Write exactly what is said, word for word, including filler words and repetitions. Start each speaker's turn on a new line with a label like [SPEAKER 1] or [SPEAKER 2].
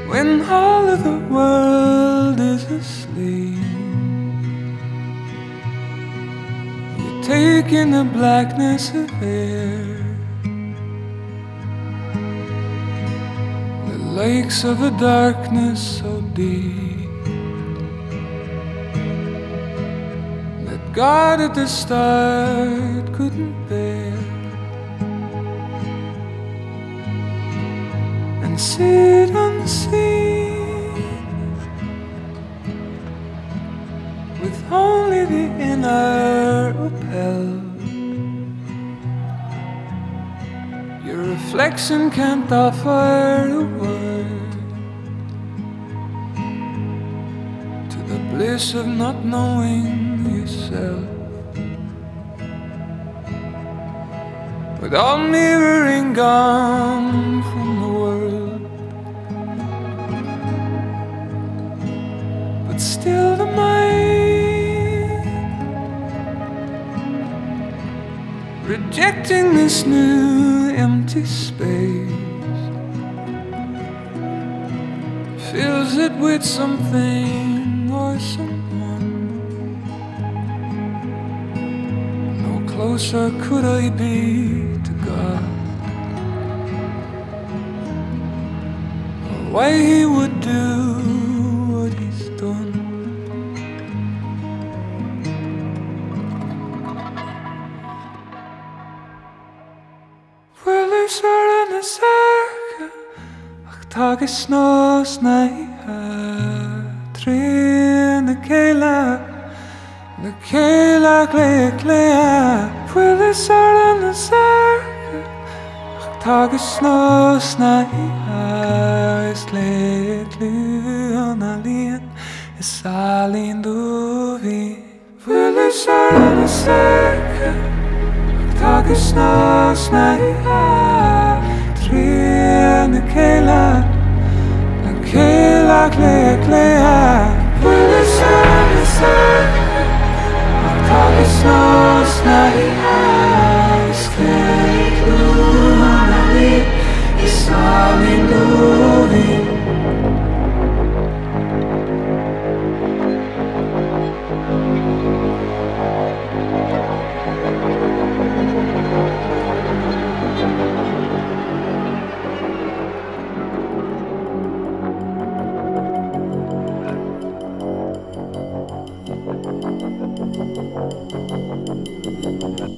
[SPEAKER 1] when all of the world is asleep. You take in the blackness of air, the lakes of a darkness so deep that God at the start couldn't bear. And sit unseen with only the inner upheld. Your reflection can't offer a word to the bliss of not knowing yourself. With all mirroring gone from the world, but still the mind, rejecting this new empty space, fills it with something or someone. No closer could I be to God, or why He would do what He's done. Well, there's all in the circle, ach, tag is no snaiha, trin the kela, the kela klea klea. Well, there's all in the circle, ach, tag is no snaiha, is klea klea on alien, is alin duvi. Well, there's all in the circle, tag is no snaiha, trin the kela, the kela klea klea. Well, there's all in the circle, tag is no snaiha.